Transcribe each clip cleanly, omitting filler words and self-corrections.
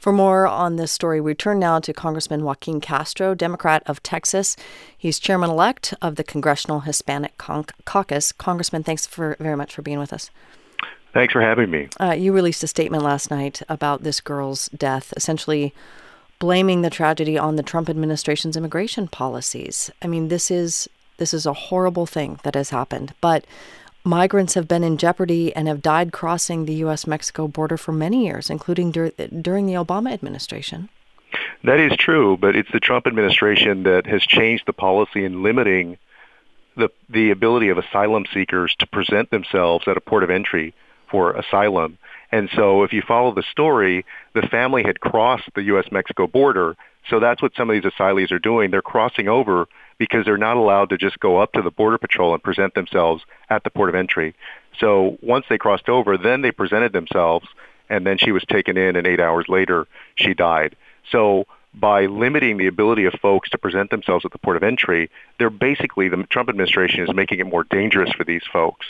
For more on this story, we turn now to Congressman Joaquin Castro, Democrat of Texas. He's chairman-elect of the Congressional Hispanic Caucus. Congressman, thanks very much for being with us. Thanks for having me. You released a statement last night about this girl's death, essentially blaming the tragedy on the Trump administration's immigration policies. I mean, this is a horrible thing that has happened, but migrants have been in jeopardy and have died crossing the U.S.-Mexico border for many years, including during the Obama administration. That is true, but it's the Trump administration that has changed the policy in limiting the ability of asylum seekers to present themselves at a port of entry for asylum. And so if you follow the story, the family had crossed the U.S.-Mexico border, so that's what some of these asylees are doing. They're crossing over because they're not allowed to just go up to the Border Patrol and present themselves at the port of entry. So once they crossed over, then they presented themselves, and then she was taken in, and 8 hours later, she died. So by limiting the ability of folks to present themselves at the port of entry, they're basically, the Trump administration is making it more dangerous for these folks.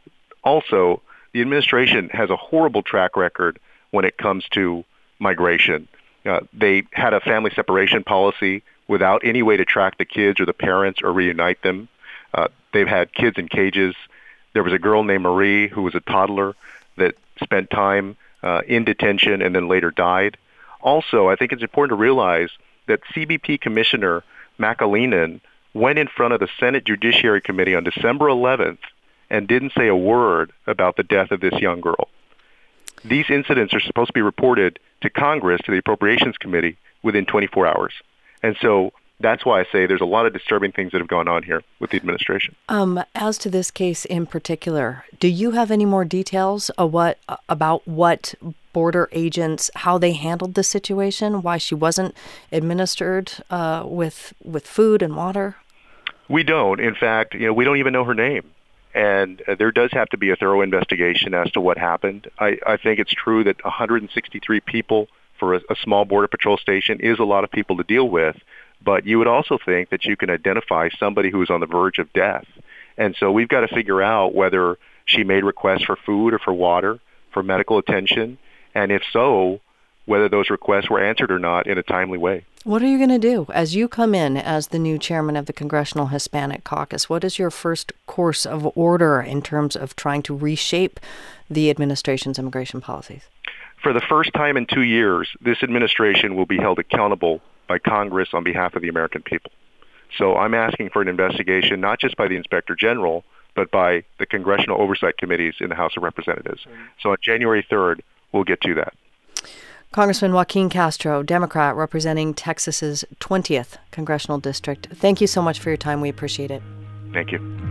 Also, the administration has a horrible track record when it comes to migration. They had a family separation policy without any way to track the kids or the parents or reunite them. They've had kids in cages. There was a girl named Marie who was a toddler that spent time in detention and then later died. Also, I think it's important to realize that CBP Commissioner McAleenan went in front of the Senate Judiciary Committee on December 11th and didn't say a word about the death of this young girl. These incidents are supposed to be reported to Congress, to the Appropriations Committee, within 24 hours. And so that's why I say there's a lot of disturbing things that have gone on here with the administration. As to this case in particular, do you have any more details about what border agents, how they handled the situation, why she wasn't administered with food and water? We don't. In fact, we don't even know her name. And there does have to be a thorough investigation as to what happened. I think it's true that 163 people for a small Border Patrol station is a lot of people to deal with, but you would also think that you can identify somebody who is on the verge of death. And so we've got to figure out whether she made requests for food or for water, for medical attention, and if so, whether those requests were answered or not in a timely way. What are you going to do as you come in as the new chairman of the Congressional Hispanic Caucus? What is your first course of order in terms of trying to reshape the administration's immigration policies? For the first time in 2 years, this administration will be held accountable by Congress on behalf of the American people. So I'm asking for an investigation, not just by the Inspector General, but by the Congressional Oversight Committees in the House of Representatives. So on January 3rd, we'll get to that. Congressman Joaquin Castro, Democrat representing Texas's 20th Congressional District. Thank you so much for your time. We appreciate it. Thank you.